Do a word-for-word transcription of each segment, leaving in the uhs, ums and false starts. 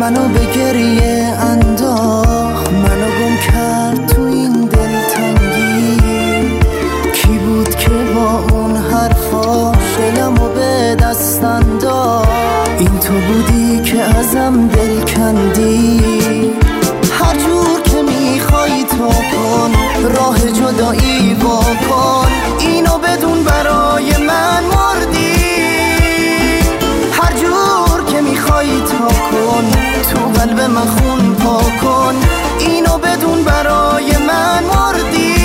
منو به گریه انداخت، منو گم کرد تو این دلتنگی. کی بود که با اون حرفاش دلمو به دست انداخت؟ این تو بودی که ازم دل کندی. هر جور که میخوای تو کن، راه جدایی وا کن، اینو بدون برای من مردی. هر جور که میخوای تا کن، تو قلب من خون پا کن، اینو بدون برای من مردی.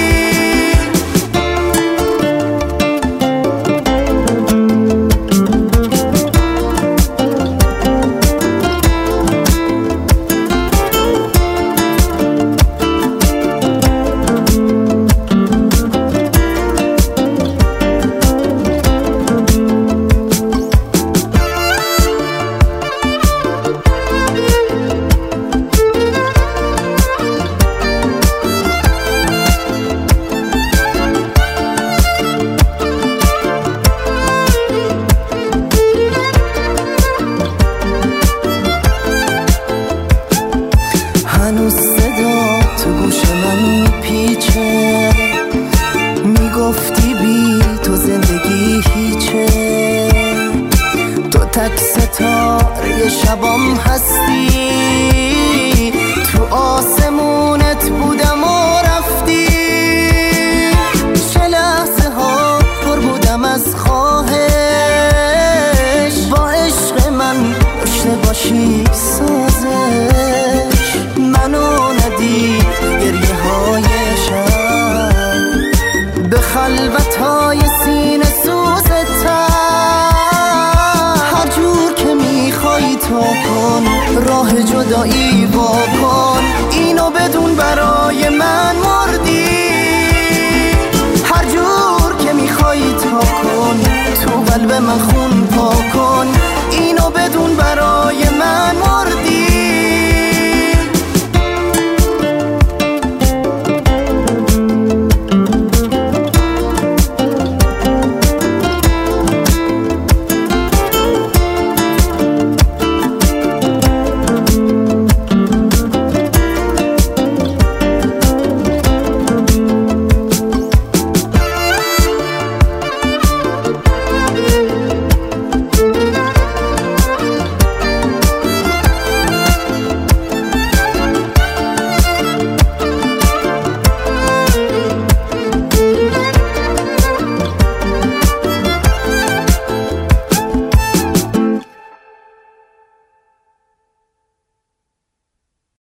هنوز صدا تو گوش من میپیچه، میگفتی بی تو زندگی هیچه. تو تک ستاره شبام هستی، تو آسمونت بودم و رفتی. چه لحظه ها پر بودم از خواهش، با عشق من داشته باشی سازش. منو ندی گریه های شب، به خلوت های سینه سوزت. هر جور که میخوای تو کن، راه جدایی وا کن، اینو بدون برای من مردی. هر جور که میخوای تا کن، تو قلب من خون